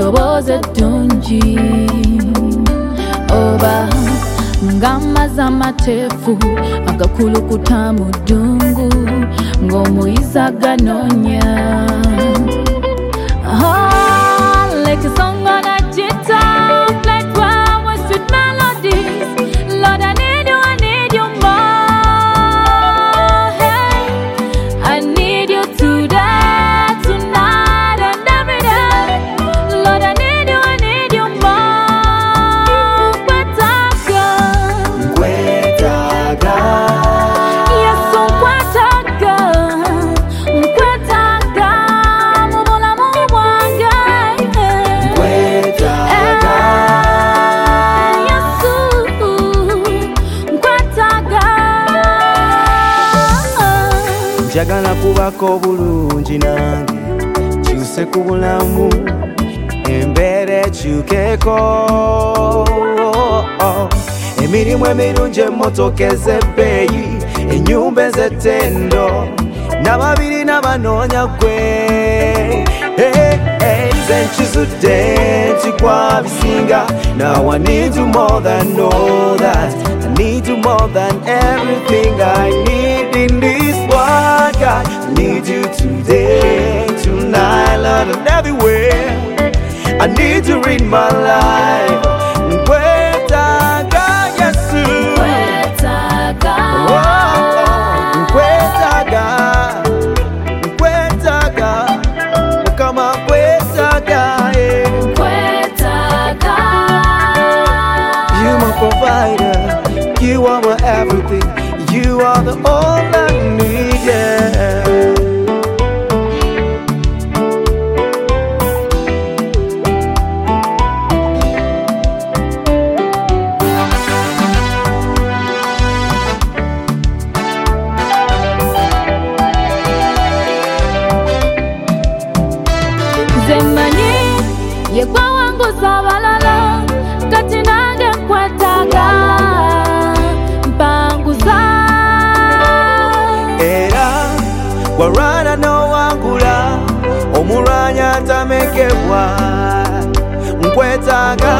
eddoboozi eddungi oba ng'amazzi amateefu agakulukuta mu ddungu ng'omuyizi aganoonya. Like a song on a guitar, like flowers with melodies. Lord, I need you more. Hey, I need you today, tonight, and every day. Lord, I need you more. Kwetaga, Kwetaga, yes, kwetaga, kwetaga, mu bulamu bwange. Kwetaga, Yesu, nkwetaga. njagala kubako bulungi nange kyuse ku bulamu embeera ekyukeko emirimu emirungi emmotoka ez'ebbeeyi ennyumba ez'ettendo n'ababiri n'abanoonya gwe nze nkizudde nti kwabisinga. Now I need you more than all that. I need you more than everything I need in this world, God. I need you today, tonight, Lord, and everywhere. I need you in my life. Nkwetaga, Yesu. Nkwetaga. Oh, nkwetaga, nkwetaga, Mukama nkwetaga, Nkwetaga. You my provider, you are my everything, you are the all I need, yeah. Nze mmanyi ye gwe wanguza abalala kati nange nkwetaga mpanguza. Era warwana n'owangula omulwanyi atamekebwa. Nkwetaga,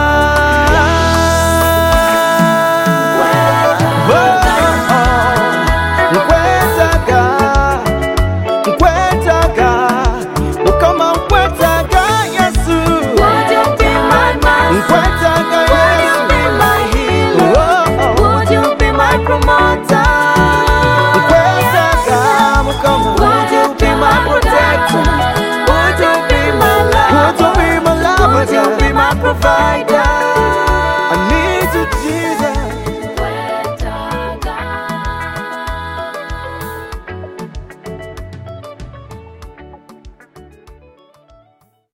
nkwetaga, nkwetaga, Mukama nkwetaga, Yesu. Would you be my master? Nkwetaga, Would you Yesu. be my healer? Would you be my promoter? Nkwetaga, Mukama. Would you be my protector? Would you be my lover? Would you be my lover, Would you God? be my provider?